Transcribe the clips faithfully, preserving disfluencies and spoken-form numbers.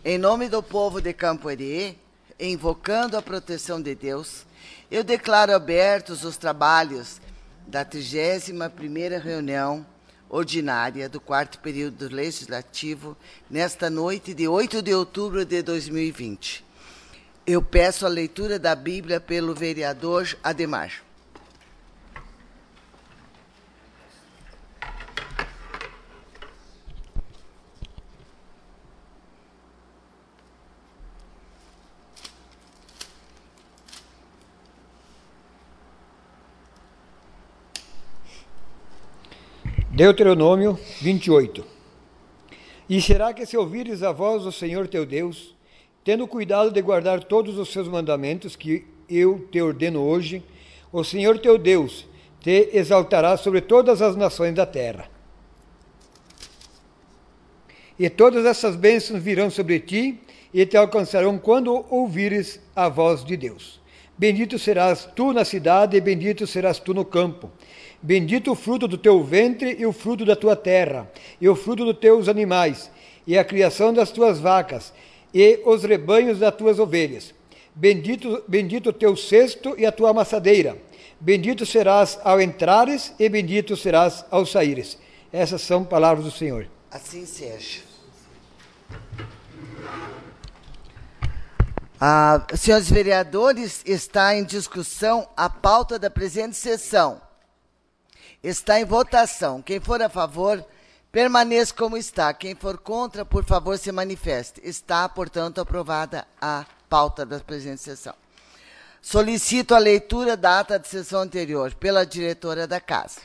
Em nome do povo de Campoerê, invocando a proteção de Deus, eu declaro abertos os trabalhos da trigésima primeira reunião ordinária do quarto período legislativo, nesta noite de oito de outubro de dois mil e vinte. Eu peço a leitura da Bíblia pelo vereador Ademar. Deuteronômio vinte e oito. E será que se ouvires a voz do Senhor teu Deus, tendo cuidado de guardar todos os seus mandamentos que eu te ordeno hoje, o Senhor teu Deus te exaltará sobre todas as nações da terra. E todas essas bênçãos virão sobre ti e te alcançarão quando ouvires a voz de Deus. Bendito serás tu na cidade e bendito serás tu no campo. Bendito o fruto do teu ventre e o fruto da tua terra, e o fruto dos teus animais, e a criação das tuas vacas, e os rebanhos das tuas ovelhas. Bendito, bendito o teu cesto e a tua amassadeira. Bendito serás ao entrares e bendito serás ao saíres. Essas são palavras do Senhor. Assim seja. Ah, senhores vereadores, está em discussão a pauta da presente sessão. Está em votação. Quem for a favor, permaneça como está. Quem for contra, por favor, se manifeste. Está, portanto, aprovada a pauta da presente sessão. Solicito a leitura da ata de sessão anterior pela diretora da Casa.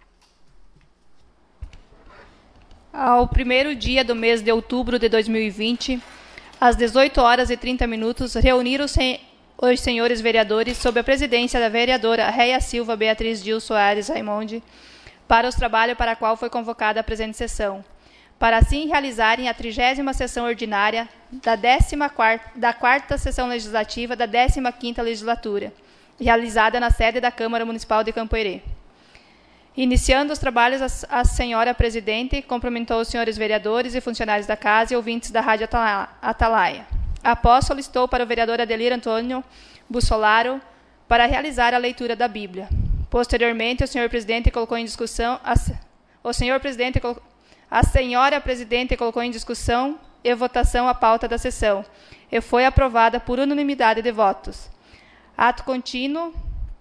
Ao primeiro dia do mês de outubro de dois mil e vinte, às dezoito horas e trinta minutos, reuniram-se os senhores vereadores, sob a presidência da vereadora Réia Silva Beatriz Dil Soares Raimonde, para os trabalhos para a qual foi convocada a presente sessão, para assim realizarem a trigésima sessão ordinária da, décima quarta, da quarta sessão legislativa da décima quinta legislatura, realizada na sede da Câmara Municipal de Campoerê. Iniciando os trabalhos, a, a senhora presidente cumprimentou os senhores vereadores e funcionários da Casa e ouvintes da Rádio Atalaia. Após, solicitou para o vereador Adelir Antônio Bussolaro para realizar a leitura da Bíblia. Posteriormente, o senhor presidente colocou em discussão a, o senhor presidente a senhora presidente colocou em discussão e votação a pauta da sessão e foi aprovada por unanimidade de votos. Ato contínuo,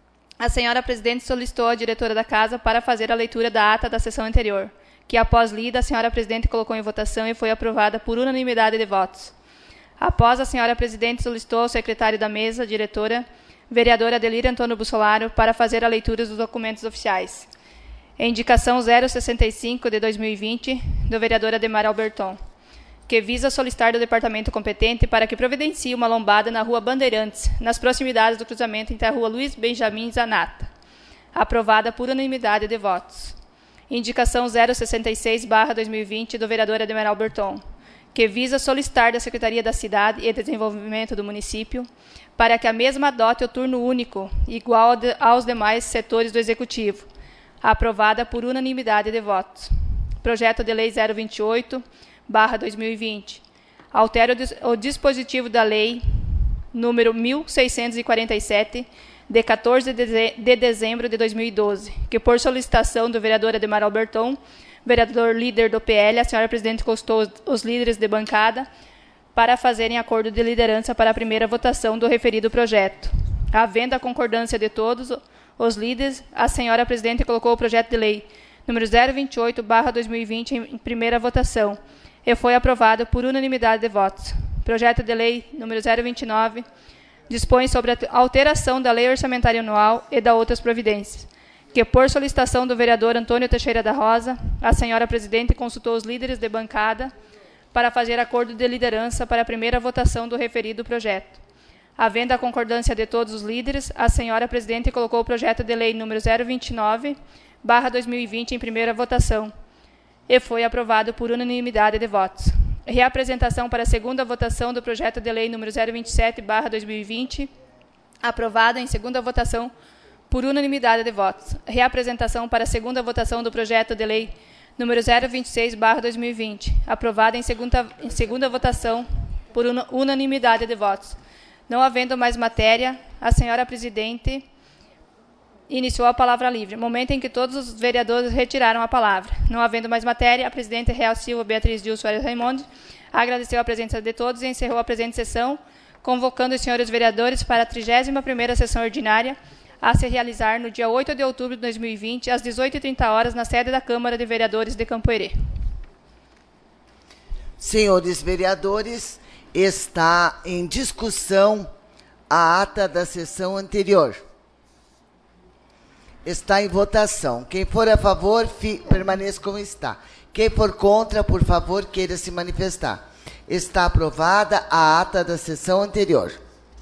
a senhora presidente solicitou à diretora da Casa para fazer a leitura da ata da sessão anterior, que após lida, a senhora presidente colocou em votação e foi aprovada por unanimidade de votos. Após, a senhora presidente solicitou ao secretário da mesa, diretora, vereadora Adelir Antônio Bussolaro, para fazer a leitura dos documentos oficiais. Indicação zero sessenta e cinco de dois mil e vinte, do vereador Ademar Alberton, que visa solicitar do departamento competente para que providencie uma lombada na rua Bandeirantes, nas proximidades do cruzamento entre a rua Luiz Benjamin Zanata. Aprovada por unanimidade de votos. Indicação zero sessenta e seis barra dois mil e vinte, do vereador Ademar Alberton, que visa solicitar da Secretaria da Cidade e Desenvolvimento do município para que a mesma adote o turno único, igual aos demais setores do Executivo, aprovada por unanimidade de votos. Projeto de Lei zero vinte e oito barra dois mil e vinte, altera o dispositivo da Lei número mil seiscentos e quarenta e sete, de quatorze de dezembro de dois mil e doze, que, por solicitação do vereador Ademar Alberton, vereador líder do P L, a senhora presidente consultou os, os líderes de bancada para fazerem acordo de liderança para a primeira votação do referido projeto. Havendo a concordância de todos os líderes, a senhora presidente colocou o projeto de lei número zero vinte e oito barra dois mil e vinte em, em primeira votação e foi aprovado por unanimidade de votos. Projeto de lei número zero vinte e nove dispõe sobre a alteração da lei orçamentária anual e da outras providências, que, por solicitação do vereador Antônio Teixeira da Rosa, a senhora presidente consultou os líderes de bancada para fazer acordo de liderança para a primeira votação do referido projeto. Havendo a concordância de todos os líderes, a senhora presidente colocou o projeto de lei número zero vinte e nove barra dois mil e vinte em primeira votação e foi aprovado por unanimidade de votos. Reapresentação para a segunda votação do projeto de lei número zero vinte e sete barra dois mil e vinte, aprovado em segunda votação por unanimidade de votos. Reapresentação para a segunda votação do projeto de lei número zero vinte e seis barra dois mil e vinte, aprovada em segunda, em segunda votação por unanimidade de votos. Não havendo mais matéria, a senhora presidente iniciou a palavra livre, momento em que todos os vereadores retiraram a palavra. Não havendo mais matéria, a presidente Real Silva Beatriz Dil Soares Raimundo agradeceu a presença de todos e encerrou a presente sessão, convocando os senhores vereadores para a trigésima primeira sessão ordinária, a se realizar no dia oito de outubro de dois mil e vinte, às dezoito e trinta horas, na sede da Câmara de Vereadores de Campo Herê. Senhores vereadores, está em discussão a ata da sessão anterior. Está em votação. Quem for a favor, fi, permaneça como está. Quem for contra, por favor, queira se manifestar. Está aprovada a ata da sessão anterior.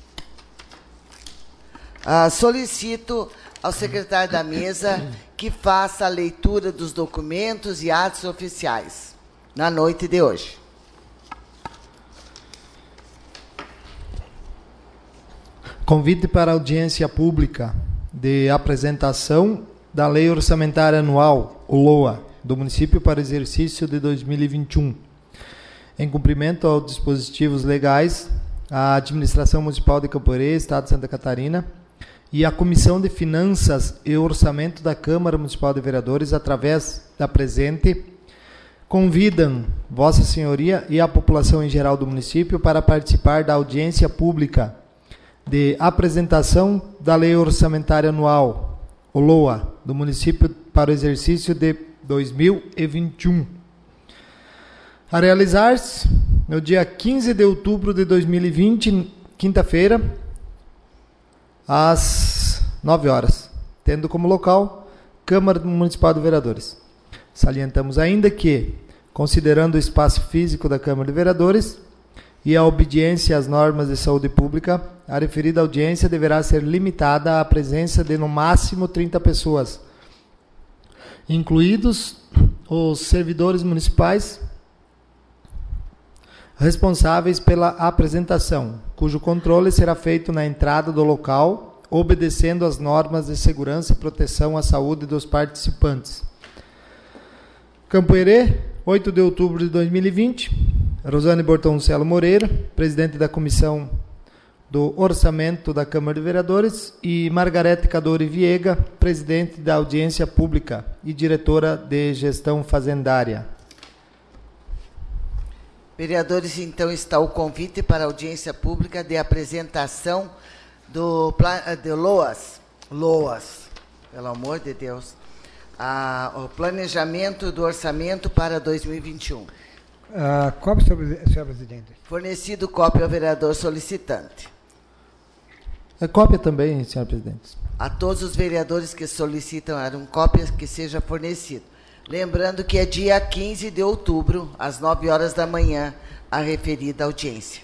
Ah, solicito ao secretário da mesa que faça a leitura dos documentos e atos oficiais na noite de hoje. Convite para audiência pública de apresentação da Lei Orçamentária Anual, o LOA, do município para exercício de dois mil e vinte e um. Em cumprimento aos dispositivos legais, a Administração Municipal de Campo Herê, Estado de Santa Catarina, e a Comissão de Finanças e Orçamento da Câmara Municipal de Vereadores, através da presente, convidam Vossa Senhoria e a população em geral do município para participar da audiência pública de apresentação da Lei Orçamentária Anual, o LOA, do município para o exercício de dois mil e vinte e um. A realizar-se no dia quinze de outubro de dois mil e vinte, quinta-feira, às nove horas, tendo como local Câmara Municipal de Vereadores. Salientamos ainda que, considerando o espaço físico da Câmara de Vereadores e a obediência às normas de saúde pública, a referida audiência deverá ser limitada à presença de, no máximo, trinta pessoas, incluídos os servidores municipais responsáveis pela apresentação, cujo controle será feito na entrada do local, obedecendo às normas de segurança e proteção à saúde dos participantes. Campo Herê, oito de outubro de dois mil e vinte, Rosane Bortoncelo Moreira, presidente da Comissão do Orçamento da Câmara de Vereadores, e Margarete Cadore Viega, presidente da Audiência Pública e diretora de Gestão Fazendária. Vereadores, então está o convite para a audiência pública de apresentação do, do LOAS, LOAS, pelo amor de Deus, a, o planejamento do orçamento para dois mil e vinte e um. Uh, cópia, senhor presidente. Fornecido cópia ao vereador solicitante. É cópia também, senhor presidente. A todos os vereadores que solicitaram cópias, que seja fornecido. Lembrando que é dia quinze de outubro, às nove horas da manhã, a referida audiência.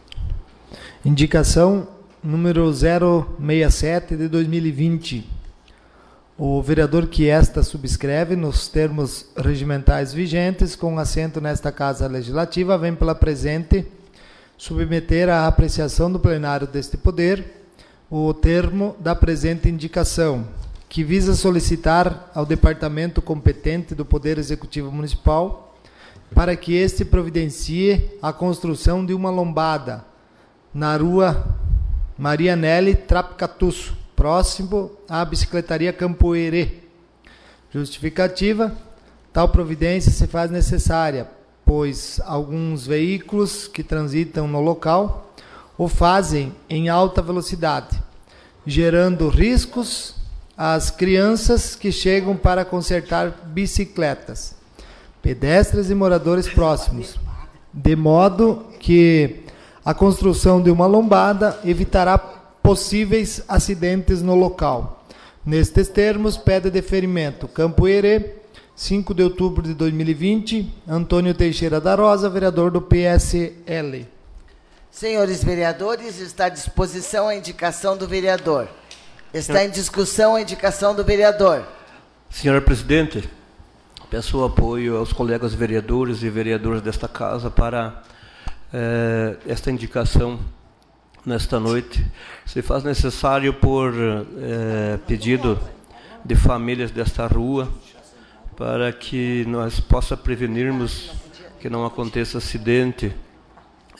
Indicação número zero seis sete de dois mil e vinte. O vereador que esta subscreve, nos termos regimentais vigentes, com assento nesta Casa Legislativa, vem pela presente submeter à apreciação do plenário deste poder o termo da presente indicação, que visa solicitar ao departamento competente do Poder Executivo Municipal para que este providencie a construção de uma lombada na rua Maria Nelly Trapcatusso, próximo à bicicletaria Campo Herê. Justificativa: tal providência se faz necessária, pois alguns veículos que transitam no local o fazem em alta velocidade, gerando riscos às crianças que chegam para consertar bicicletas, pedestres e moradores próximos, de modo que a construção de uma lombada evitará possíveis acidentes no local. Nestes termos, pede deferimento Campo Herê, cinco de outubro de dois mil e vinte, Antônio Teixeira da Rosa, vereador do P S L. Senhores vereadores, está à disposição a indicação do vereador. Está em discussão a indicação do vereador. Senhora presidente, peço o apoio aos colegas vereadores e vereadoras desta casa para eh, esta indicação nesta noite. Se faz necessário por eh, pedido de famílias desta rua, para que nós possa prevenirmos que não aconteça acidente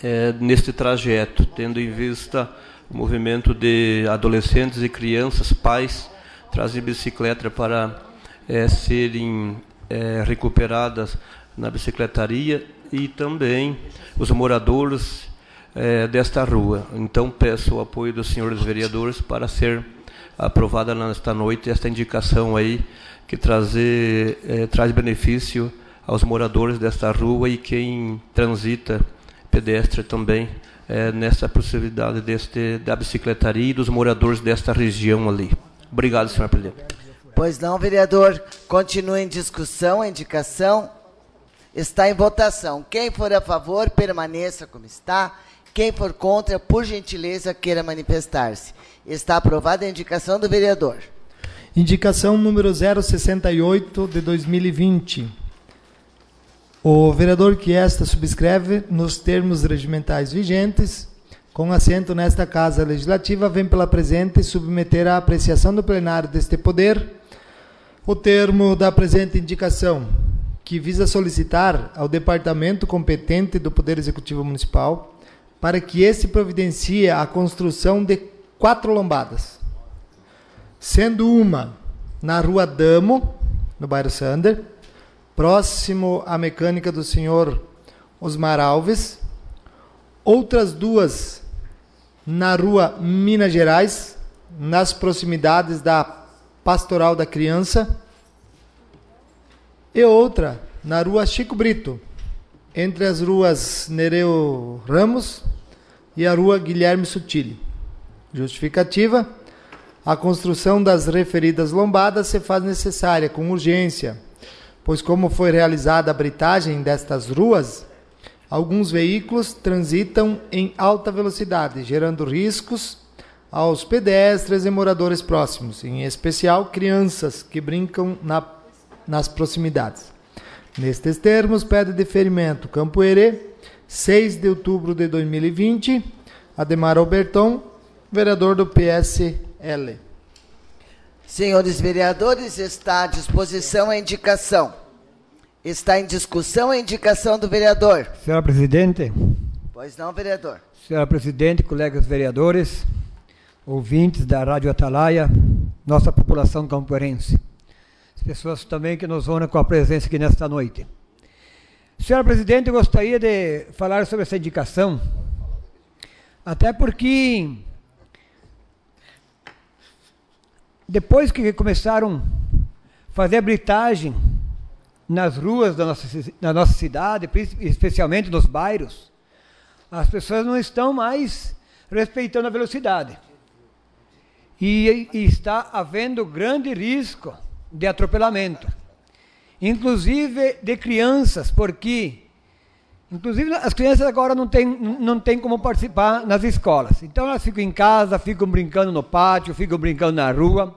é, neste trajeto, tendo em vista o movimento de adolescentes e crianças, pais, trazem bicicleta para é, serem é, recuperadas na bicicletaria, e também os moradores é, desta rua. Então peço o apoio dos senhores vereadores para ser aprovada nesta noite esta indicação aí, que trazer, é, traz benefício aos moradores desta rua e quem transita pedestre também é, nessa possibilidade deste, da bicicletaria e dos moradores desta região ali. Obrigado, senhor presidente. Pois não, vereador. Continua em discussão, a indicação está em votação. Quem for a favor, permaneça como está. Quem for contra, por gentileza, queira manifestar-se. Está aprovada a indicação do vereador. Indicação número zero sessenta e oito de dois mil e vinte. O vereador que esta subscreve, nos termos regimentais vigentes, com assento nesta Casa Legislativa, vem pela presente submeter à apreciação do plenário deste poder o termo da presente indicação, que visa solicitar ao departamento competente do Poder Executivo Municipal para que este providencie a construção de quatro lombadas, sendo uma na Rua Damo, no bairro Sander, próximo à mecânica do senhor Osmar Alves, outras duas na Rua Minas Gerais, nas proximidades da Pastoral da Criança, e outra na Rua Chico Brito, entre as ruas Nereu Ramos e a Rua Guilherme Sutili. Justificativa: a construção das referidas lombadas se faz necessária com urgência, pois como foi realizada a britagem destas ruas, alguns veículos transitam em alta velocidade, gerando riscos aos pedestres e moradores próximos, em especial crianças que brincam na, nas proximidades. Nestes termos, pede deferimento Campo Herê, seis de outubro de dois mil e vinte, Ademar Alberton, vereador do P S L. Senhores vereadores, está à disposição a indicação. Está em discussão a indicação do vereador. Senhora presidente. Pois não, vereador. Senhora presidente, colegas vereadores, ouvintes da Rádio Atalaia, nossa população campoerense, as pessoas também que nos honram com a presença aqui nesta noite. Senhora presidente, eu gostaria de falar sobre essa indicação, até porque depois que começaram a fazer a britagem nas ruas da nossa, da nossa cidade, especialmente nos bairros, as pessoas não estão mais respeitando a velocidade. E, e está havendo grande risco de atropelamento, inclusive de crianças, porque inclusive as crianças agora não têm não tem como participar nas escolas. Então elas ficam em casa, ficam brincando no pátio, ficam brincando na rua.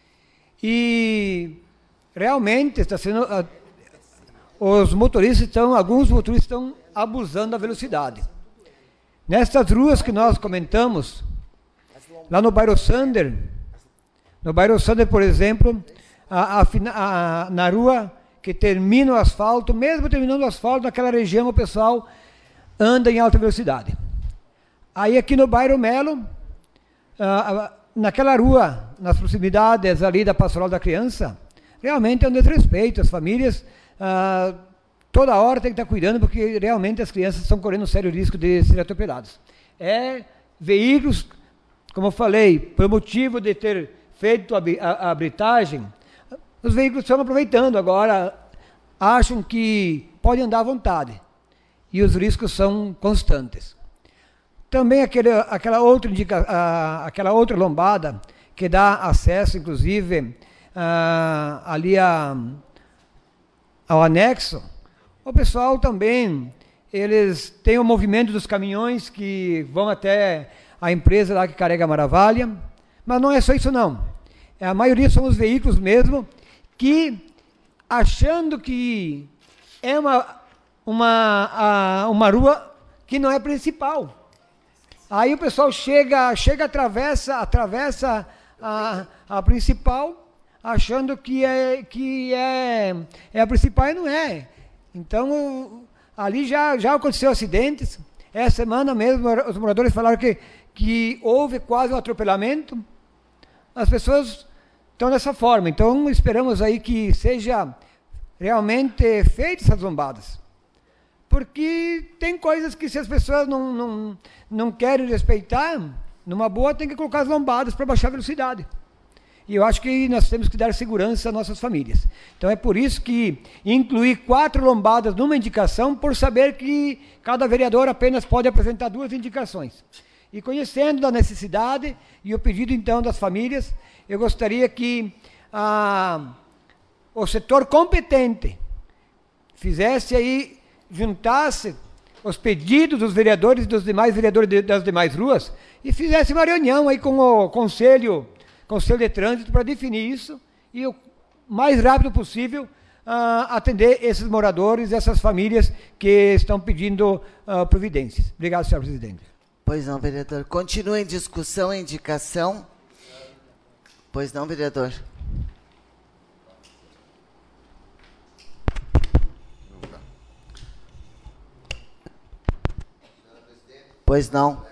E realmente está sendo... Os motoristas estão, alguns motoristas estão abusando da velocidade. Nestas ruas que nós comentamos, lá no bairro Sander, no bairro Sander, por exemplo, a, a, a, na rua que termina o asfalto, mesmo terminando o asfalto, naquela região o pessoal anda em alta velocidade. Aí aqui no bairro Melo, a, a, naquela rua, nas proximidades ali da Pastoral da Criança, realmente é um desrespeito. As famílias, ah, toda hora tem que estar cuidando, porque realmente as crianças estão correndo um sério risco de serem atropeladas. É veículos, como eu falei, por motivo de ter feito a, a, a britagem, os veículos estão aproveitando agora, acham que podem andar à vontade, e os riscos são constantes. Também aquele, aquela, outra indica, a, aquela outra lombada, que dá acesso, inclusive, a, ali a, ao anexo, o pessoal também, eles têm o movimento dos caminhões que vão até a empresa lá que carrega a Maravalha, mas não é só isso não. A maioria são os veículos mesmo, que achando que é uma, uma, a, uma rua que não é principal. Aí o pessoal chega, chega atravessa, atravessa a, a principal, achando que, é, que é, é a principal, e não é. Então, ali já, já aconteceu acidentes. Essa semana mesmo, os moradores falaram que, que houve quase um atropelamento. As pessoas estão dessa forma. Então, esperamos aí que seja realmente feitas essas lombadas. Porque tem coisas que, se as pessoas não, não, não querem respeitar, numa boa tem que colocar as lombadas para baixar a velocidade. E eu acho que nós temos que dar segurança às nossas famílias. Então é por isso que incluir quatro lombadas numa indicação, por saber que cada vereador apenas pode apresentar duas indicações. E conhecendo da necessidade e o pedido então das famílias, eu gostaria que ah, o setor competente fizesse aí, juntasse os pedidos dos vereadores e dos demais vereadores de, das demais ruas e fizesse uma reunião aí com o conselho Conselho de Trânsito para definir isso e o mais rápido possível uh, atender esses moradores, essas famílias que estão pedindo uh, providências. Obrigado, senhor presidente. Pois não, vereador. Continua em discussão a indicação. Pois não, vereador. Pois não.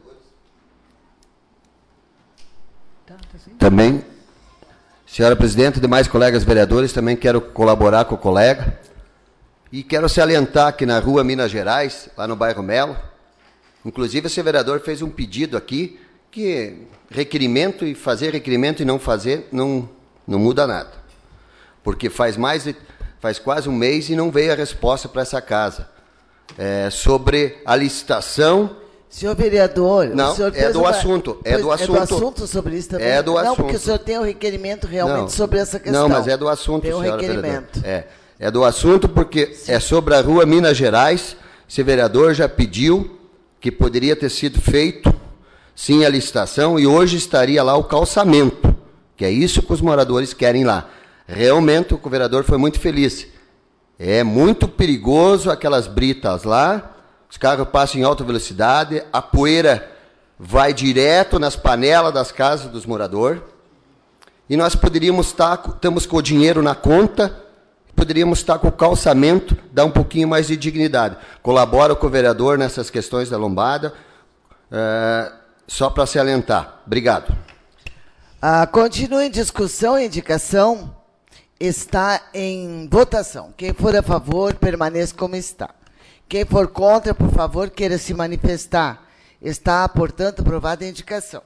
Também, senhora presidente, demais colegas vereadores, também quero colaborar com o colega e quero salientar que na rua Minas Gerais, lá no bairro Melo, inclusive esse vereador fez um pedido aqui que requerimento e fazer requerimento e não fazer não, não muda nada, porque faz mais de, faz quase um mês e não veio a resposta para essa casa é, sobre a licitação. Senhor vereador, não, o senhor é do uma... assunto, é do assunto. É do assunto sobre isso também? É do não, assunto. Não, porque o senhor tem um requerimento realmente não, sobre essa questão. Não, mas é do assunto, tem um senhora requerimento. É, é do assunto porque Sim. é sobre a rua Minas Gerais. Esse vereador já pediu que poderia ter sido feito, sim, a licitação, e hoje estaria lá o calçamento, que é isso que os moradores querem lá. Realmente o vereador foi muito feliz. É muito perigoso aquelas britas lá. Os carros passam em alta velocidade, a poeira vai direto nas panelas das casas dos moradores, e nós poderíamos estar, estamos com o dinheiro na conta, poderíamos estar com o calçamento, dar um pouquinho mais de dignidade. Colaboro com o vereador nessas questões da lombada, é, só para se alentar. Obrigado. Ah, continua em discussão, indicação está em votação. Quem for a favor, permaneça como está. Quem for contra, por favor, queira se manifestar. Está, portanto, aprovada a indicação.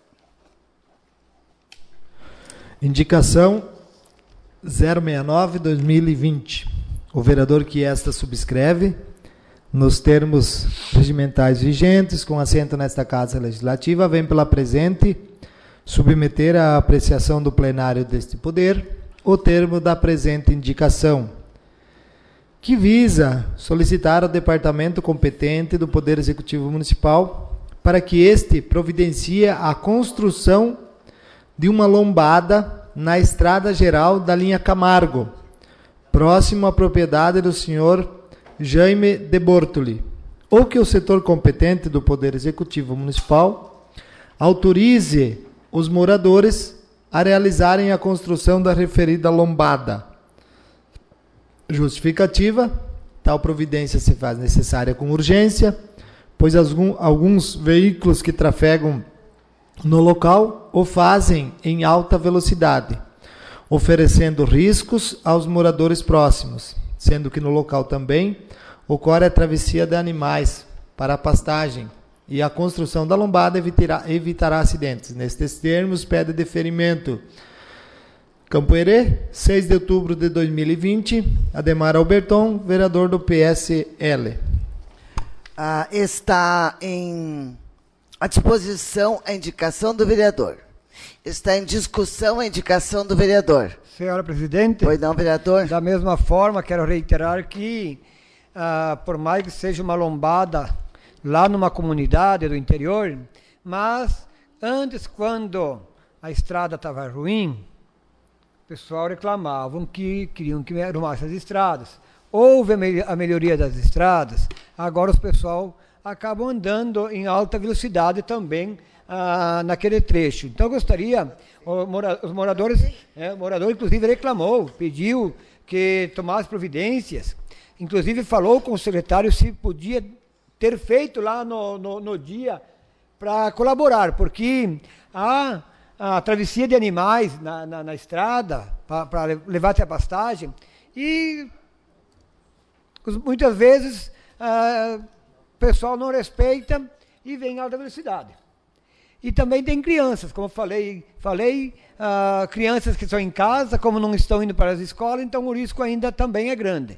Indicação zero sessenta e nove barra dois mil e vinte. O vereador que esta subscreve, nos termos regimentais vigentes, com assento nesta Casa Legislativa, vem pela presente submeter à apreciação do plenário deste poder o termo da presente indicação, que visa solicitar ao departamento competente do Poder Executivo Municipal para que este providencie a construção de uma lombada na estrada geral da linha Camargo, próximo à propriedade do senhor Jaime de Bortoli, ou que o setor competente do Poder Executivo Municipal autorize os moradores a realizarem a construção da referida lombada. Justificativa: tal providência se faz necessária com urgência, pois alguns veículos que trafegam no local o fazem em alta velocidade, oferecendo riscos aos moradores próximos, sendo que no local também ocorre a travessia de animais para a pastagem, e a construção da lombada evitará, evitará acidentes. Nestes termos, pede deferimento. Campo Herê, seis de outubro de dois mil e vinte, Ademar Alberton, vereador do P S L. Ah, está em à disposição a indicação do vereador. Está em discussão a indicação do vereador. Senhora presidente. Pois não, vereador. Da mesma forma, quero reiterar que, ah, por mais que seja uma lombada lá numa comunidade do interior, mas antes, quando a estrada estava ruim, o pessoal reclamavam que queriam que arrumasse as estradas. Houve a melhoria das estradas, agora os pessoal acabam andando em alta velocidade também ah, naquele trecho. Então, eu gostaria, os moradores, é, o morador inclusive reclamou, pediu que tomasse providências, inclusive falou com o secretário se podia ter feito lá no, no, no dia para colaborar, porque a, a travessia de animais na, na, na estrada, para levar até a pastagem, e muitas vezes ah, o pessoal não respeita e vem em alta velocidade. E também tem crianças, como eu falei, falei ah, crianças que estão em casa, como não estão indo para as escolas, então o risco ainda também é grande.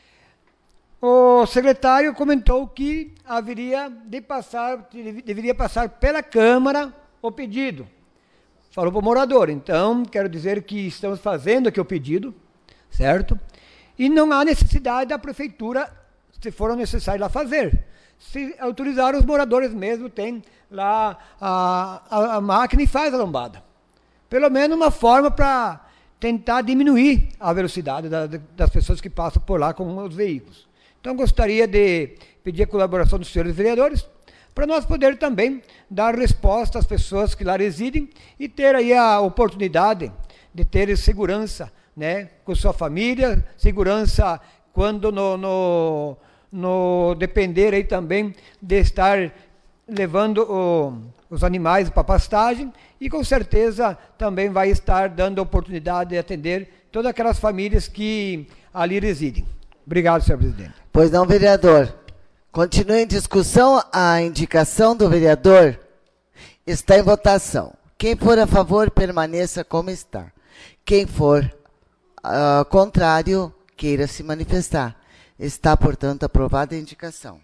O secretário comentou que haveria de passar, deveria passar pela Câmara o pedido. Falou para o morador. Então, quero dizer que estamos fazendo aqui o pedido, certo? E não há necessidade da prefeitura, se for necessário lá fazer. Se autorizar, os moradores mesmo têm lá a, a, a máquina e faz a lombada. Pelo menos uma forma para tentar diminuir a velocidade da, das pessoas que passam por lá com os veículos. Então, gostaria de pedir a colaboração dos senhores vereadores para nós poder também dar resposta às pessoas que lá residem e ter aí a oportunidade de ter segurança, né, com sua família, segurança quando no, no, no depender aí também de estar levando o, os animais para pastagem e com certeza também vai estar dando a oportunidade de atender todas aquelas famílias que ali residem. Obrigado, senhor presidente. Pois não, vereador. Continua em discussão a indicação do vereador. Está em votação. Quem for a favor, permaneça como está. Quem for uh, contrário, queira se manifestar. Está, portanto, aprovada a indicação.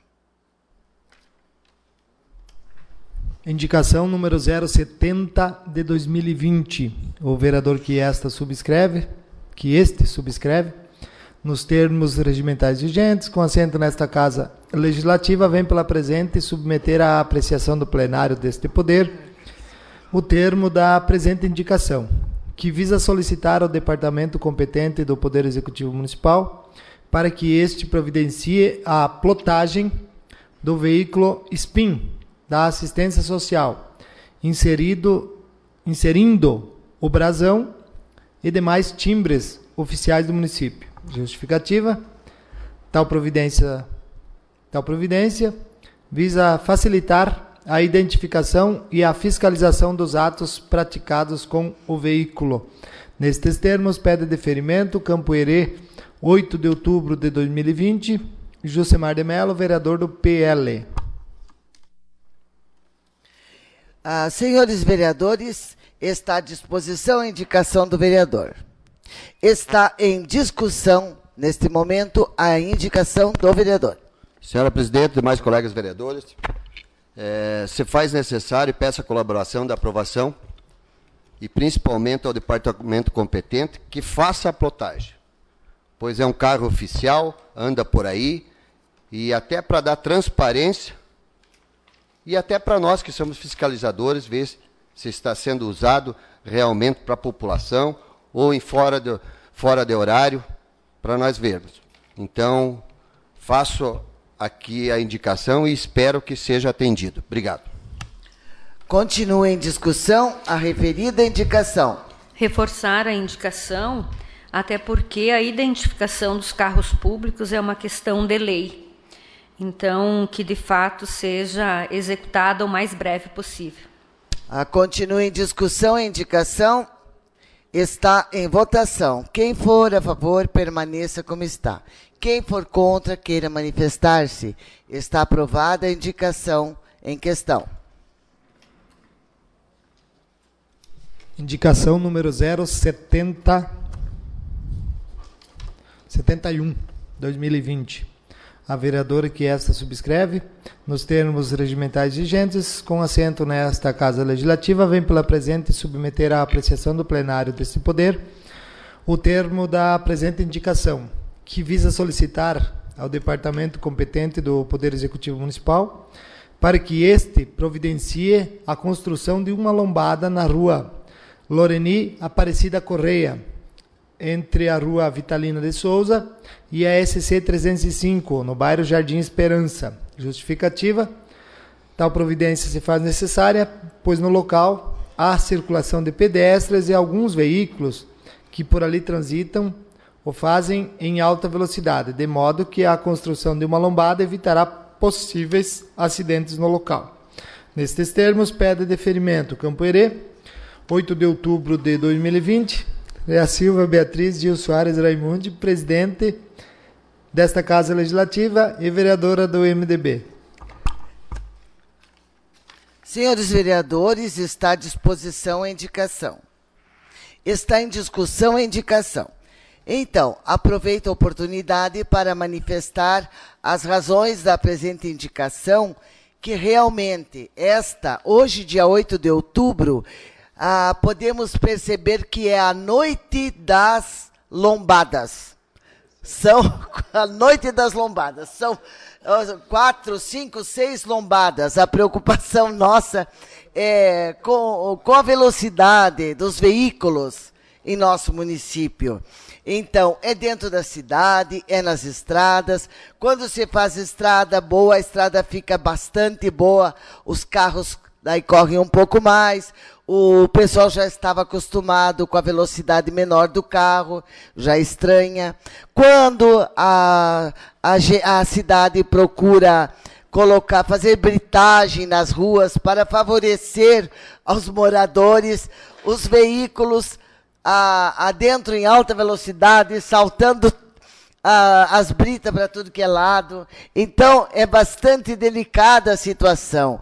Indicação número zero setenta de dois mil e vinte. O vereador que esta subscreve, que este subscreve, nos termos regimentais vigentes, com assento nesta Casa Legislativa, vem pela presente submeter à apreciação do plenário deste poder o termo da presente indicação, que visa solicitar ao departamento competente do Poder Executivo Municipal para que este providencie a plotagem do veículo S P I N da assistência social, inserido, inserindo o brasão e demais timbres oficiais do município. Justificativa: tal providência, tal providência visa facilitar a identificação e a fiscalização dos atos praticados com o veículo. Nestes termos, pede deferimento Campo Herê, oito de outubro de dois mil e vinte, Jusemar de Mello, vereador do P L. Ah, senhores vereadores, está à disposição a indicação do vereador. Está em discussão, neste momento, a indicação do vereador. Senhora presidente, demais colegas vereadores, é, se faz necessário e peço a colaboração da aprovação e principalmente ao departamento competente que faça a plotagem, pois é um carro oficial, anda por aí, e até para dar transparência e até para nós que somos fiscalizadores, ver se está sendo usado realmente para a população ou em fora de, fora de horário, para nós vermos. Então, faço aqui a indicação e espero que seja atendido. Obrigado. Continua em discussão a referida indicação. Reforçar a indicação, até porque a identificação dos carros públicos é uma questão de lei. Então, que de fato seja executada o mais breve possível. Ah, continua em discussão a indicação. Está em votação. Quem for a favor, permaneça como está. Quem for contra, queira manifestar-se. Está aprovada a indicação em questão. Indicação número zero setenta, setenta e um, dois mil e vinte. A vereadora que esta subscreve, nos termos regimentais vigentes, com assento nesta Casa Legislativa, vem pela presente submeter à apreciação do plenário deste poder o termo da presente indicação, que visa solicitar ao departamento competente do Poder Executivo Municipal para que este providencie a construção de uma lombada na rua Loreni Aparecida Correia, entre a rua Vitalina de Souza e a S C trezentos e cinco, no bairro Jardim Esperança. Justificativa: tal providência se faz necessária, pois no local há circulação de pedestres e alguns veículos que por ali transitam o fazem em alta velocidade, de modo que a construção de uma lombada evitará possíveis acidentes no local. Nestes termos, pede deferimento Campo Herê, oito de outubro de dois mil e vinte, Rea Silva Beatriz Gil Soares Raimundi, presidente desta Casa Legislativa e vereadora do M D B. Senhores vereadores, está à disposição a indicação. Está em discussão a indicação. Então, aproveito a oportunidade para manifestar as razões da presente indicação, que realmente esta, hoje, dia oito de outubro, ah, podemos perceber que é a noite das lombadas. São a noite das lombadas. São quatro, cinco, seis lombadas. A preocupação nossa é com, com a velocidade dos veículos em nosso município. Então, é dentro da cidade, é nas estradas. Quando se faz estrada boa, a estrada fica bastante boa, os carros daí correm um pouco mais, o pessoal já estava acostumado com a velocidade menor do carro, já estranha. Quando a, a, a cidade procura colocar, fazer britagem nas ruas para favorecer aos moradores, os veículos a, adentro em alta velocidade, saltando a, as britas para tudo que é lado. Então, é bastante delicada a situação.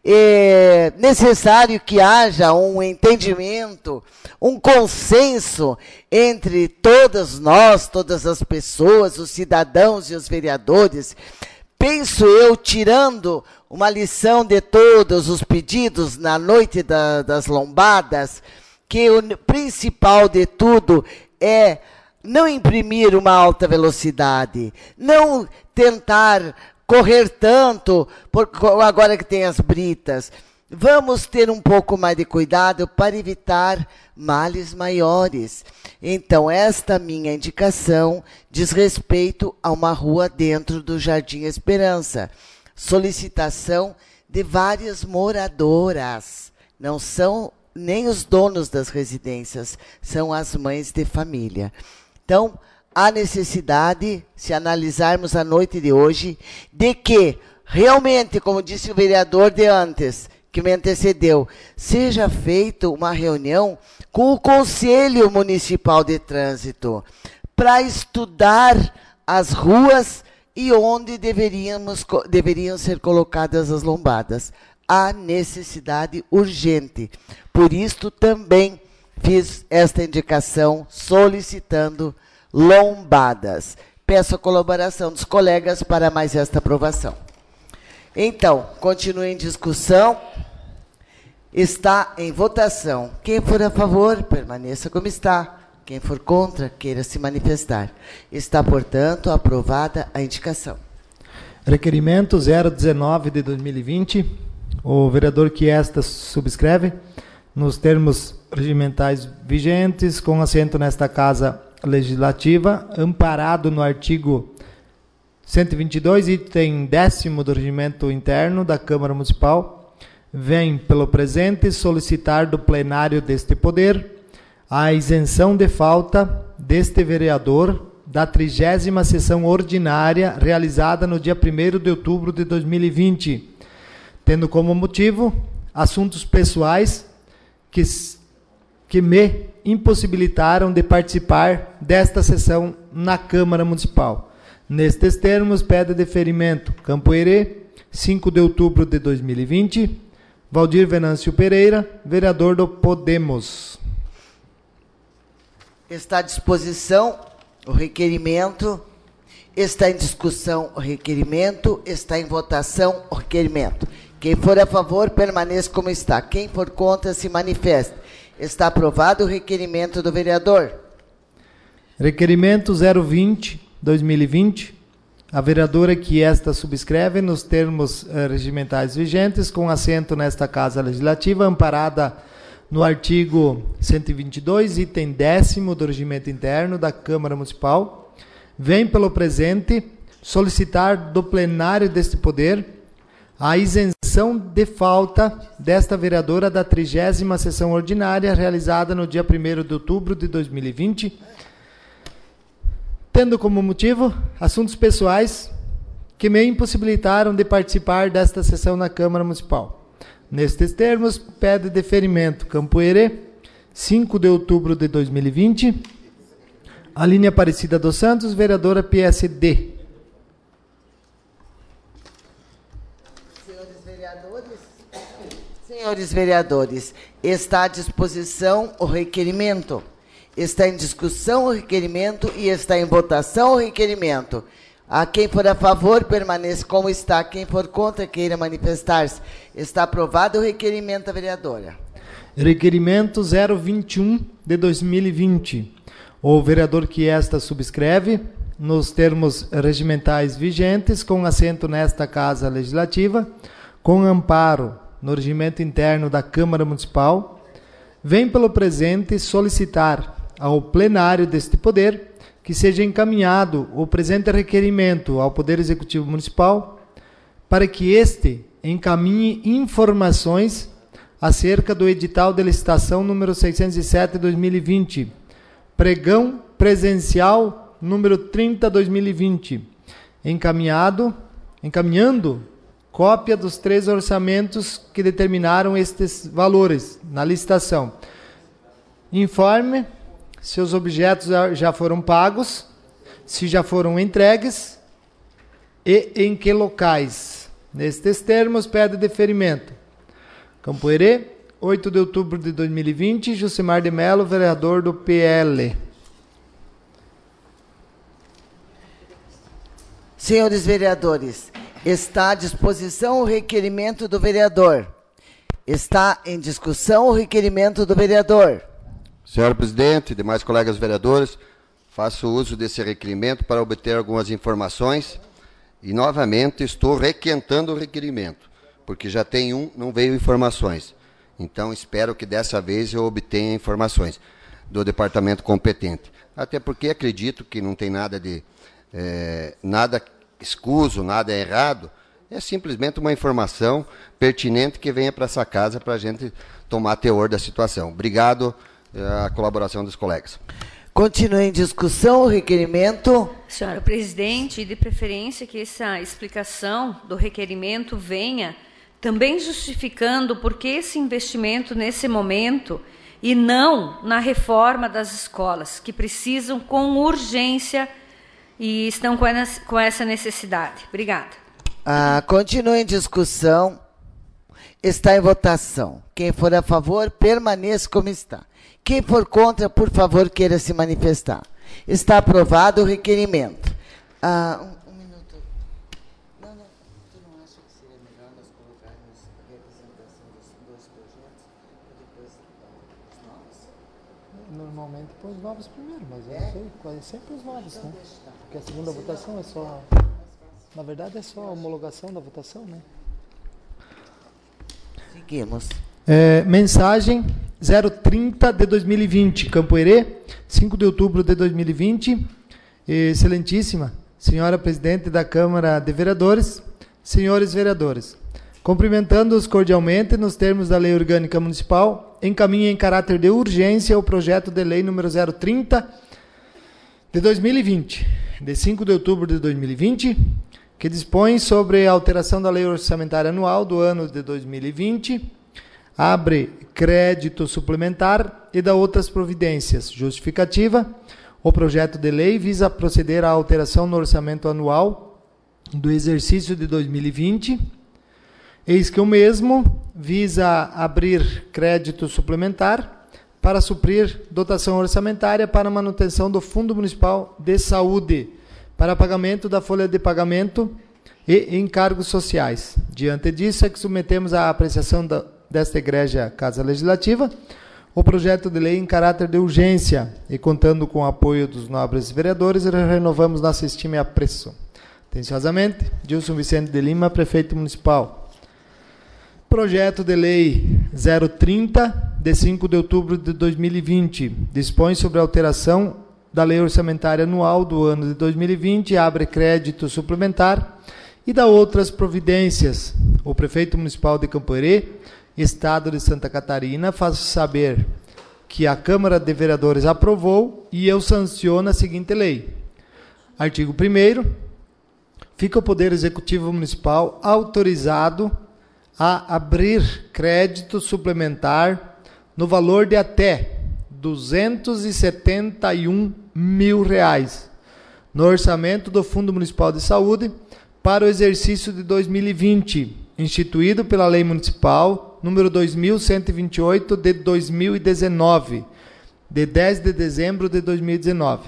É necessário que haja um entendimento, um consenso entre todas nós, todas as pessoas, os cidadãos e os vereadores. Penso eu, tirando uma lição de todos os pedidos na noite da, das lombadas, que o principal de tudo é não imprimir uma alta velocidade, não tentar correr tanto, por, agora que tem as britas. Vamos ter um pouco mais de cuidado para evitar males maiores. Então, esta minha indicação diz respeito a uma rua dentro do Jardim Esperança. Solicitação de várias moradoras. Não são nem os donos das residências, são as mães de família. Então, há necessidade, se analisarmos a noite de hoje, de que realmente, como disse o vereador de antes, que me antecedeu, seja feita uma reunião com o Conselho Municipal de Trânsito para estudar as ruas e onde deveríamos, deveriam ser colocadas as lombadas. Há necessidade urgente. Por isto, também fiz esta indicação solicitando lombadas. Peço a colaboração dos colegas para mais esta aprovação. Então, continue em discussão. Está em votação. Quem for a favor, permaneça como está. Quem for contra, queira se manifestar. Está, portanto, aprovada a indicação. Requerimento zero dezenove de dois mil e vinte. O vereador que esta subscreve, nos termos regimentais vigentes, com assento nesta Casa Legislativa, amparado no artigo cento e vinte e dois, item décimo do regimento interno da Câmara Municipal, vem pelo presente solicitar do plenário deste poder a isenção de falta deste vereador da trigésima sessão ordinária realizada no dia primeiro de outubro de dois mil e vinte, tendo como motivo assuntos pessoais que, que me impossibilitaram de participar desta sessão na Câmara Municipal. Nestes termos, pede deferimento Campo Herê, cinco de outubro de dois mil e vinte, Valdir Venâncio Pereira, vereador do Podemos. Está à disposição o requerimento, está em discussão o requerimento, está em votação o requerimento. Quem for a favor, permaneça como está. Quem for contra, se manifeste. Está aprovado o requerimento do vereador. Requerimento zero vinte, dois mil e vinte. A vereadora que esta subscreve nos termos eh, regimentais vigentes, com assento nesta Casa Legislativa, amparada no artigo cento e vinte e dois, item décimo do regimento interno da Câmara Municipal, vem pelo presente solicitar do plenário deste poder a isenção de falta desta vereadora da trigésima sessão ordinária realizada no dia primeiro de outubro de dois mil e vinte, tendo como motivo assuntos pessoais que me impossibilitaram de participar desta sessão na Câmara Municipal. Nestes termos, pede deferimento Campo Herê, cinco de outubro de dois mil e vinte, Aline Aparecida dos Santos, vereadora P S D. Senhores vereadores, senhores vereadores, está à disposição o requerimento. Está em discussão o requerimento e está em votação o requerimento. A quem for a favor, permaneça como está. Quem for contra, queira manifestar-se. Está aprovado o requerimento da vereadora. Requerimento zero vinte e um de dois mil e vinte. O vereador que esta subscreve, nos termos regimentais vigentes, com assento nesta Casa Legislativa, com amparo no regimento interno da Câmara Municipal, vem pelo presente solicitar ao plenário deste poder que seja encaminhado o presente requerimento ao Poder Executivo Municipal para que este encaminhe informações acerca do edital de licitação número seiscentos e sete de dois mil e vinte, pregão presencial número trinta de dois mil e vinte, encaminhado, encaminhando cópia dos três orçamentos que determinaram estes valores na licitação. Informe se os objetos já foram pagos, se já foram entregues e em que locais. Nestes termos, pede deferimento. Campo Herê, oito de outubro de dois mil e vinte, Jucimar de Mello, vereador do P L. Senhores vereadores, está à disposição o requerimento do vereador. Está em discussão o requerimento do vereador. Senhor presidente e demais colegas vereadores, faço uso desse requerimento para obter algumas informações e, novamente, estou requentando o requerimento, porque já tem um, não veio informações. Então, espero que dessa vez eu obtenha informações do departamento competente. Até porque acredito que não tem nada de é, nada escuso, nada errado. É simplesmente uma informação pertinente que venha para essa casa para a gente tomar teor da situação. Obrigado a colaboração dos colegas. Continua em discussão o requerimento. Senhora presidente, de preferência que essa explicação do requerimento venha também justificando por que esse investimento nesse momento e não na reforma das escolas, que precisam com urgência e estão com essa necessidade. Obrigada. Ah, continua em discussão. Está em votação. Quem for a favor, permaneça como está. Quem for contra, por favor, queira se manifestar. Está aprovado o requerimento. Ah, um, um minuto. Não, não. Tu não acha que seria melhor nós colocarmos a representação dos dois projetos e depois os novos? Normalmente põe os novos primeiro, mas eu não sei, quase sempre os novos, né? Porque a segunda votação é só... Na verdade, é só a homologação da votação, né? Seguimos. É, mensagem zero trinta de dois mil e vinte, Campo Herê, cinco de outubro de dois mil e vinte. Excelentíssima senhora presidente da Câmara de Vereadores, senhores vereadores, cumprimentando-os cordialmente nos termos da Lei Orgânica Municipal, encaminha em caráter de urgência o projeto de lei número zero trinta de dois mil e vinte, de cinco de outubro de dois mil e vinte, que dispõe sobre a alteração da Lei Orçamentária Anual do ano de dois mil e vinte, abre crédito suplementar e dá outras providências. Justificativa: o projeto de lei visa proceder à alteração no orçamento anual do exercício de dois mil e vinte, eis que o mesmo visa abrir crédito suplementar para suprir dotação orçamentária para a manutenção do Fundo Municipal de Saúde, para pagamento da folha de pagamento e encargos sociais. Diante disso, é que submetemos à apreciação da desta Igreja Casa Legislativa, o projeto de lei em caráter de urgência e contando com o apoio dos nobres vereadores, renovamos nossa estima e apreço. Atenciosamente, Dilson Vicente de Lima, Prefeito Municipal. Projeto de lei zero trinta, de cinco de outubro de dois mil e vinte, dispõe sobre a alteração da Lei Orçamentária Anual do ano de dois mil e vinte, abre crédito suplementar e dá outras providências. O Prefeito Municipal de Campo Herê, Estado de Santa Catarina, faz saber que a Câmara de Vereadores aprovou e eu sanciono a seguinte lei. Artigo primeiro. fica o Poder Executivo Municipal autorizado a abrir crédito suplementar no valor de até duzentos e setenta e um mil reais no orçamento do Fundo Municipal de Saúde para o exercício de dois mil e vinte, instituído pela Lei Municipal número dois mil cento e vinte e oito de dois mil e dezenove, de dez de dezembro de dois mil e dezenove.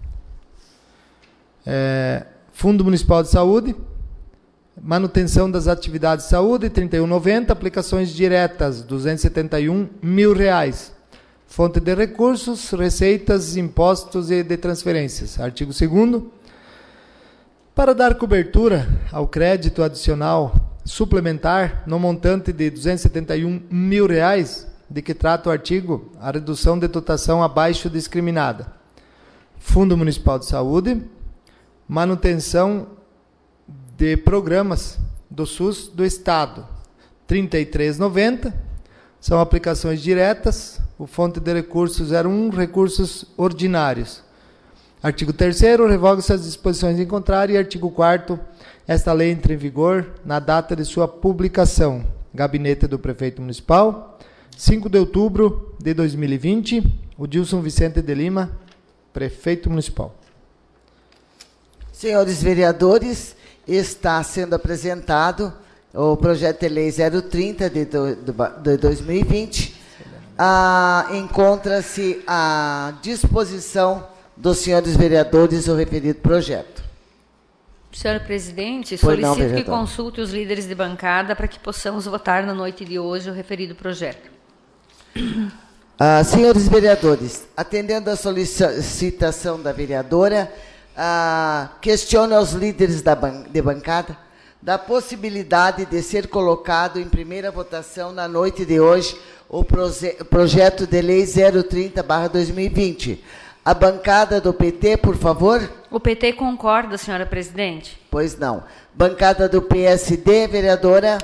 É, Fundo Municipal de Saúde, manutenção das atividades de saúde, trinta e um reais e noventa centavos, aplicações diretas, duzentos e setenta e um mil reais. Fonte de recursos, receitas, impostos e de transferências. Artigo segundo. Para dar cobertura ao crédito adicional suplementar no montante de duzentos e setenta e um mil reais, de que trata o artigo, a redução de dotação abaixo discriminada. Fundo Municipal de Saúde, manutenção de programas do SUS do Estado, trinta e três reais e noventa centavos, são aplicações diretas, o fonte de recursos zero um, recursos ordinários. Artigo terceiro, revoga-se as disposições em contrário, e artigo quarto, esta lei entra em vigor na data de sua publicação. Gabinete do Prefeito Municipal, cinco de outubro de dois mil e vinte, o Dilson Vicente de Lima, Prefeito Municipal. Senhores vereadores, está sendo apresentado o projeto de lei zero trinta de, do, de dois mil e vinte. Ah, encontra-se à disposição dos senhores vereadores o referido projeto. Senhor presidente, Pois não, solicito que vereador. consulte os líderes de bancada para que possamos votar na noite de hoje o referido projeto. Ah, senhores vereadores, atendendo à solicitação da vereadora, ah, questiono aos líderes da ban de bancada da possibilidade de ser colocado em primeira votação na noite de hoje o proje projeto de lei zero trinta barra dois mil e vinte. A bancada do P T, por favor. O P T concorda, senhora presidente. Pois não. Bancada do P S D, vereadora.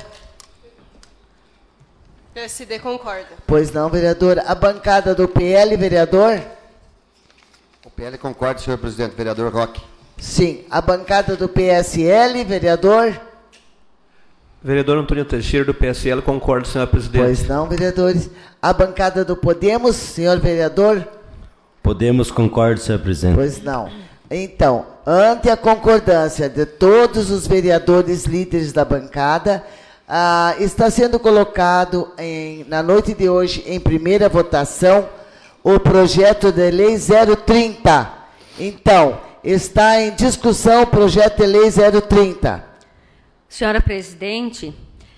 P S D concorda. Pois não, vereadora. A bancada do P L, vereador. O P L concorda, senhor presidente. Vereador Roque. Sim. A bancada do P S L, vereador. Vereador Antônio Teixeira, do P S L, concorda, senhor presidente. Pois não, vereadores. A bancada do Podemos, senhor vereador. Podemos, concordo, senhor presidente. Pois não. Então, ante a concordância de todos os vereadores líderes da bancada, ah, está sendo colocado em, na noite de hoje em primeira votação o projeto de lei zero trinta. Então, está em discussão o projeto de lei zero trinta. Senhora presidente,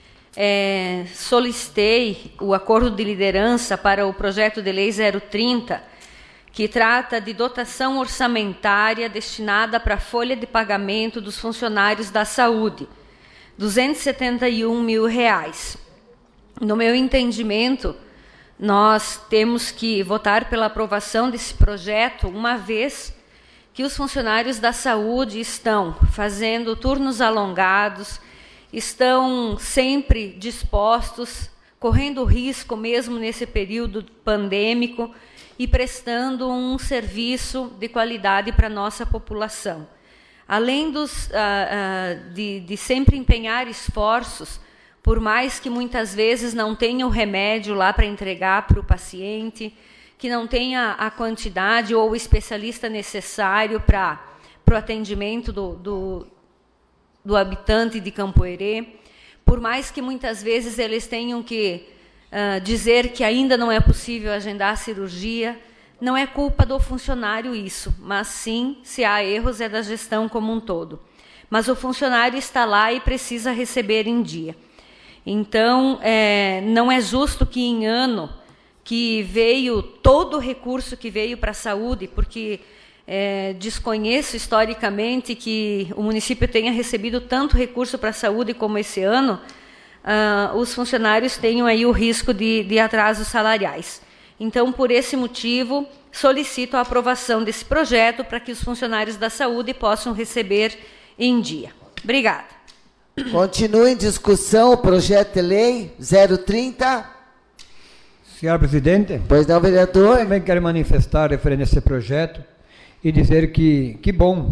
é, solicitei o acordo de liderança para o projeto de lei zero trinta, que trata de dotação orçamentária destinada para a folha de pagamento dos funcionários da saúde, duzentos e setenta e um mil reais. No meu entendimento, nós temos que votar pela aprovação desse projeto, uma vez que os funcionários da saúde estão fazendo turnos alongados, estão sempre dispostos, correndo risco mesmo nesse período pandêmico, e prestando um serviço de qualidade para a nossa população. Além dos, ah, ah, de, de sempre empenhar esforços, por mais que muitas vezes não tenha o remédio lá para entregar para o paciente, que não tenha a quantidade ou o especialista necessário para o atendimento do, do, do habitante de Campo Herê, por mais que muitas vezes eles tenham que Uh, dizer que ainda não é possível agendar a cirurgia, não é culpa do funcionário isso, mas sim, se há erros, é da gestão como um todo. Mas o funcionário está lá e precisa receber em dia. Então, é, não é justo que em ano que veio todo o recurso que veio para a saúde, porque é, desconheço historicamente que o município tenha recebido tanto recurso para a saúde como esse ano, Uh, os funcionários tenham aí o risco de, de atrasos salariais. Então, por esse motivo, solicito a aprovação desse projeto para que os funcionários da saúde possam receber em dia. Obrigada. Continua em discussão o projeto de lei zero trinta. Senhor presidente. Pois não, vereador. Eu também quero manifestar referente a esse projeto e dizer que, que bom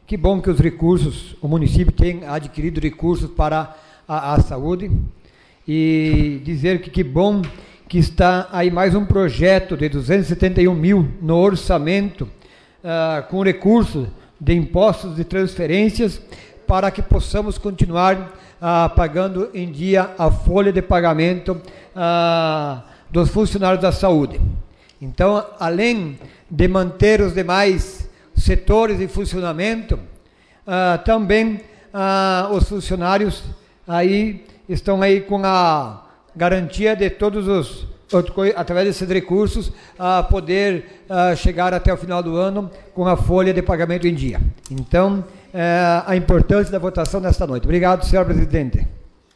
Que bom que os recursos, o município tem adquirido recursos para a, a saúde, e dizer que que bom que está aí mais um projeto de duzentos e setenta e um mil no orçamento, uh, com recursos de impostos de transferências, para que possamos continuar uh, pagando em dia a folha de pagamento uh, dos funcionários da saúde. Então, além de manter os demais setores em funcionamento, uh, também uh, os funcionários aí estão aí com a garantia de todos os, através desses recursos, a poder uh, chegar até o final do ano com a folha de pagamento em dia. Então, uh, a importância da votação nesta noite. Obrigado, senhor presidente.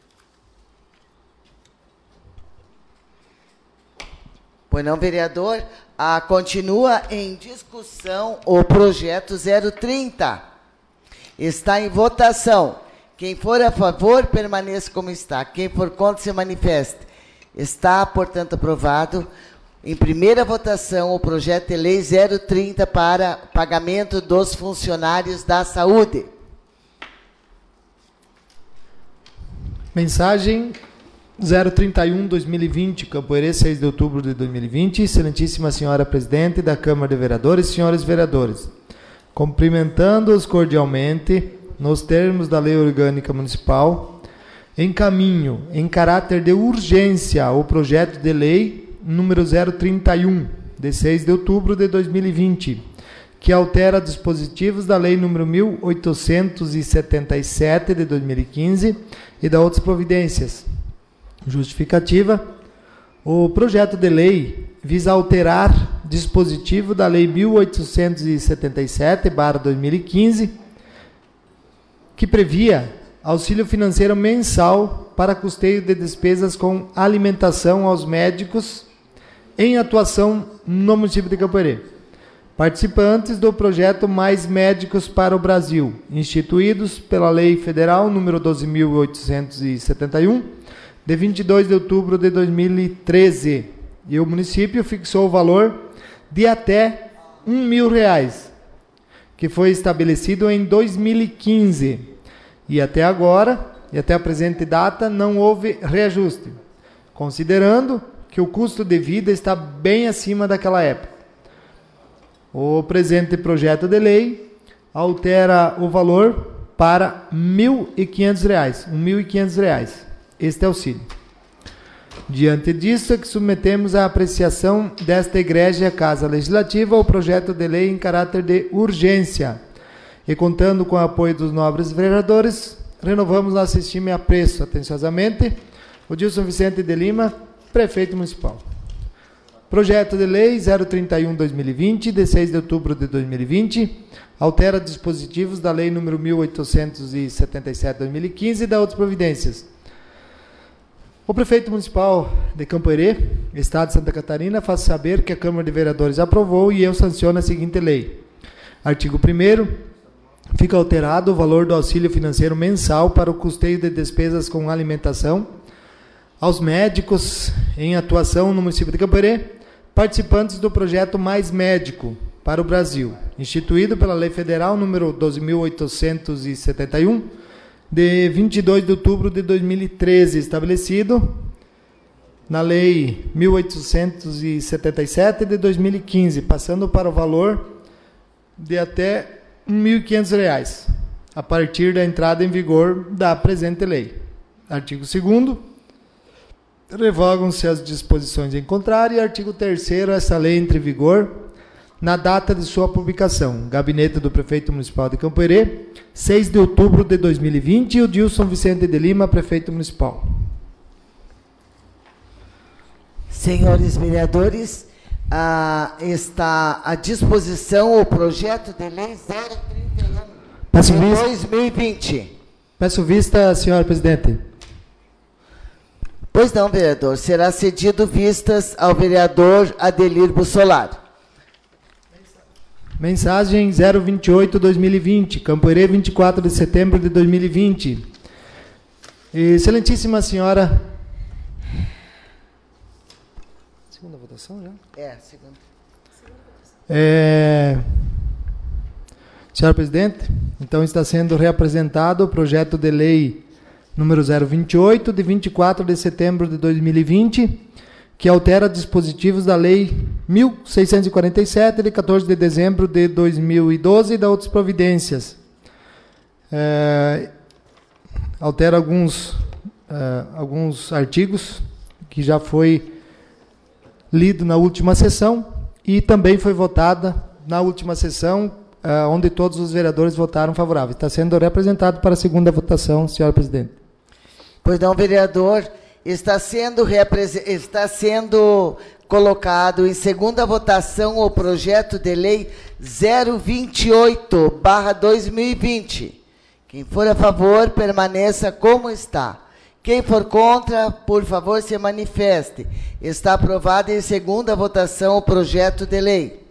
Pois não, vereador. Ah, continua em discussão o projeto zero trinta. Está em votação. Quem for a favor, permaneça como está. Quem for contra, se manifeste. Está, portanto, aprovado em primeira votação o projeto de lei zero trinta para pagamento dos funcionários da saúde. Mensagem zero trinta e um, dois mil e vinte, Campoerê, seis de outubro de dois mil e vinte. Excelentíssima senhora presidente da Câmara de Vereadores, senhores vereadores, cumprimentando-os cordialmente, nos termos da Lei Orgânica Municipal, encaminho, em caráter de urgência, o projeto de lei número zero trinta e um, de seis de outubro de dois mil e vinte, que altera dispositivos da Lei número mil oitocentos e setenta e sete, de dois mil e quinze, e da outras providências. Justificativa: o projeto de lei visa alterar dispositivo da Lei mil oitocentos e setenta e sete barra dois mil e quinze, que previa auxílio financeiro mensal para custeio de despesas com alimentação aos médicos em atuação no município de Campoerê, participantes do projeto Mais Médicos para o Brasil, instituídos pela Lei Federal número doze mil oitocentos e setenta e um, de vinte e dois de outubro de dois mil e treze, e o município fixou o valor de até um mil reais, que foi estabelecido em dois mil e quinze, e até agora, e até a presente data, não houve reajuste, considerando que o custo de vida está bem acima daquela época. O presente projeto de lei altera o valor para mil e quinhentos reais, mil e quinhentos reais, este auxílio. Diante disso, é que submetemos à apreciação desta Egrégia Casa Legislativa o projeto de lei em caráter de urgência. E contando com o apoio dos nobres vereadores, renovamos nosso estima e apreço, atenciosamente, o Dilson Vicente de Lima, prefeito municipal. Projeto de lei zero trinta e um, dois mil e vinte, de seis de outubro de dois mil e vinte, altera dispositivos da Lei número mil oitocentos e setenta e sete, dois mil e quinze e da outras providências. O prefeito municipal de Campoerê, Estado de Santa Catarina, faz saber que a Câmara de Vereadores aprovou e eu sanciono a seguinte lei. Artigo primeiro, fica alterado o valor do auxílio financeiro mensal para o custeio de despesas com alimentação aos médicos em atuação no município de Campoerê, participantes do projeto Mais Médico para o Brasil, instituído pela Lei Federal número doze mil oitocentos e setenta e um, de vinte e dois de outubro de dois mil e treze, estabelecido na Lei mil oitocentos e setenta e sete de dois mil e quinze, passando para o valor de até mil e quinhentos reais, a partir da entrada em vigor da presente lei. Artigo segundo, revogam-se as disposições em contrário, e artigo terceiro, essa lei entra em vigor na data de sua publicação. Gabinete do Prefeito Municipal de Campoerê, seis de outubro de dois mil e vinte, e o Dilson Vicente de Lima, Prefeito Municipal. Senhores vereadores, ah, está à disposição o projeto de lei zero trinta e um Peço de vista. dois mil e vinte. Peço vista, senhora presidente. Pois não, vereador. Será cedido vistas ao vereador Adelir Bussolaro. Mensagem zero vinte e oito, dois mil e vinte, Campoerê, vinte e quatro de setembro de dois mil e vinte. Excelentíssima senhora... Segunda votação já? É, segunda. É... Senhor presidente, então está sendo reapresentado o projeto de lei número zero vinte e oito, de vinte e quatro de setembro de dois mil e vinte, que altera dispositivos da lei mil seiscentos e quarenta e sete, de quatorze de dezembro de dois mil e doze, e da outras providências. É, altera alguns, é, alguns artigos que já foi lido na última sessão e também foi votada na última sessão, é, onde todos os vereadores votaram favorável. Está sendo reapresentado para a segunda votação, senhor presidente. Pois não, vereador, está sendo, está sendo colocado em segunda votação o projeto de lei zero vinte e oito barra dois mil e vinte. Quem for a favor, permaneça como está. Quem for contra, por favor, se manifeste. Está aprovado em segunda votação o projeto de lei.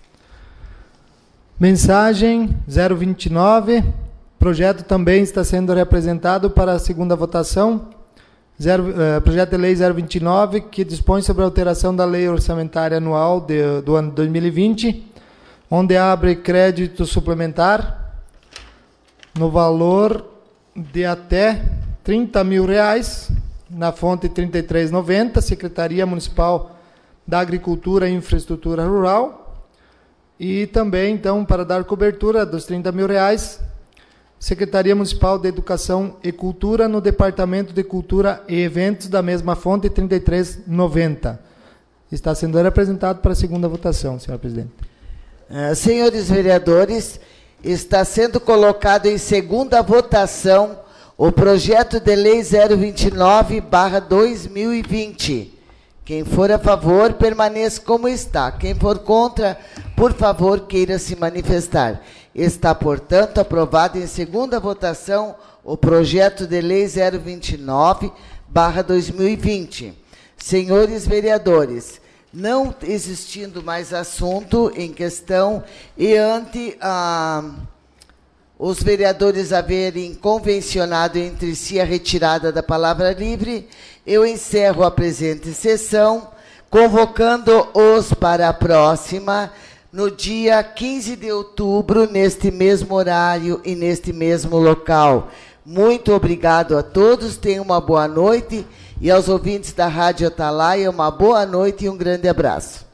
Mensagem zero vinte e nove. Projeto também está sendo reapresentado para a segunda votação. Zero, uh, projeto de lei zero vinte e nove, que dispõe sobre a alteração da lei orçamentária anual de, do ano dois mil e vinte, onde abre crédito suplementar no valor de até trinta mil reais, na fonte trinta e três reais e noventa centavos, Secretaria Municipal da Agricultura e Infraestrutura Rural, e também, então, para dar cobertura dos trinta mil reais, Secretaria Municipal de Educação e Cultura, no Departamento de Cultura e Eventos, da mesma fonte, trinta e três reais e noventa centavos. Está sendo representado para a segunda votação, senhor presidente. Uh, senhores vereadores, está sendo colocado em segunda votação o projeto de lei zero vinte e nove barra dois mil e vinte. Quem for a favor, permaneça como está. Quem for contra, por favor, queira se manifestar. Está, portanto, aprovado em segunda votação o projeto de lei zero vinte e nove barra dois mil e vinte. Senhores vereadores, não existindo mais assunto em questão e ante a... os vereadores haverem convencionado entre si a retirada da palavra livre, eu encerro a presente sessão, convocando-os para a próxima, no dia quinze de outubro, neste mesmo horário e neste mesmo local. Muito obrigado a todos, tenham uma boa noite, e aos ouvintes da Rádio Atalaia, uma boa noite e um grande abraço.